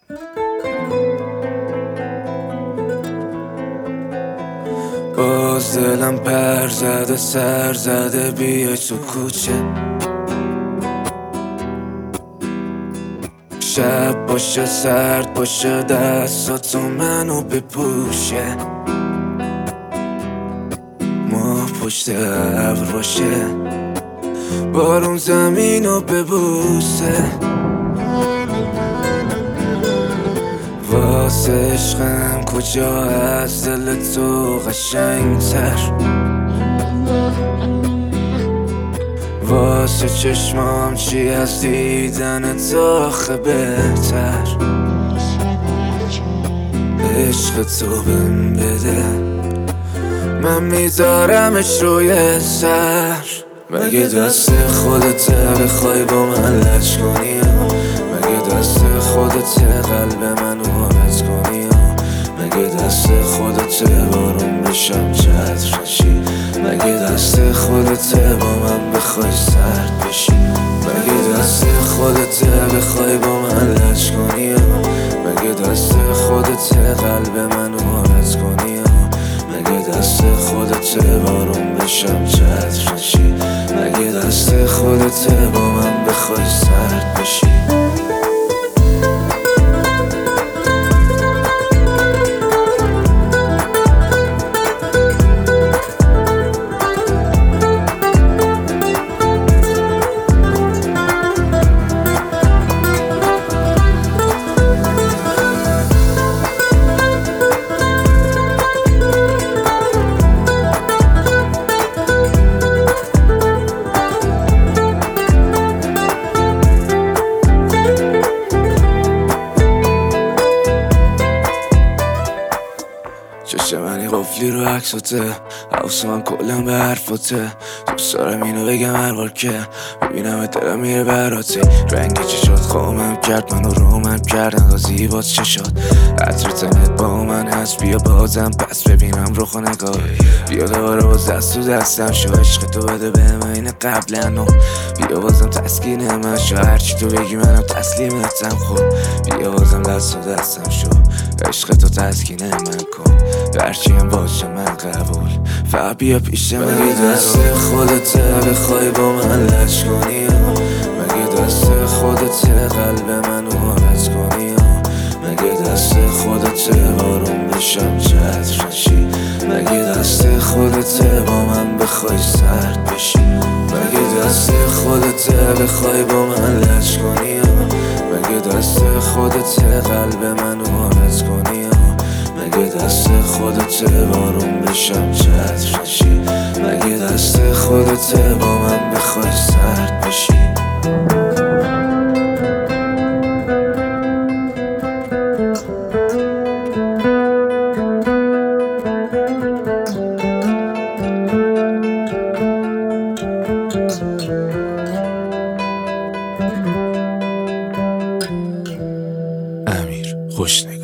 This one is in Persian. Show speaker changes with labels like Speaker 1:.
Speaker 1: باز دلم پر زده سر زده بیای تو کوچه، شب باشه سرد باشه دستاتو منو بپوشه، ما پشت ابر باشه بارون زمینو ببوسه، واسه عشقم کجا از دل تو قشنگتر، واسه چشمام چی از دیدن تو آخه بهتر، عشق تو بهم بده من میذارمش روی سر، مگه دست خودت بخوای با من لج کنی، مگه دست خودت قلب منو عوض کنی، مگه دست خودت بارون بشم چتر نشی، مگه دست خودت با من بخوای سرد بشی، مگه دست خودت بخوای با من لج کنی، مگه دست خودت قلب منو عوض کنی، مگه دست خودت بارون بشم چتر نشی، مگه دست خودت با من بخوای سرد بشی. چشم منی قفلی رو عکساته، حواس من کلم به حرفاته، دوست دارم اینو بگم هر بار که ببینم دلم میره براته، رنگ چشات خوامم کرد منو رومم کرد انگار زیبات چشات، عطر تنت با من هست بیا بازم پس ببینم رخ و نگاه، بیا دوباره باز دست تو دستم شو عشق تو بده بهم این قبلا، بیا بازم تسکین من شو هرچی تو بگی منم تسلیمتم، خب بیا بازم دست تو دستم شو عشق تو تسکین من کن، هرچی هم باشه من قبول فقط بیا پیش من، مگه دست خودت بخوای با من لج کنی، مگه دست خودت قلب منو عوض کنی، مگه دست خودت بارون بشم چتر نشی، مگه دست خودت با من بخوای سرد بشی، مگه دست خودت بخوای با من لج کنی، مگه دست خودت قلب منو عوض کنی، مگه دست خودت بارون بشم چتر نشی، مگه دست خودت با من بخوای سرد بشی. امیر خوشنگ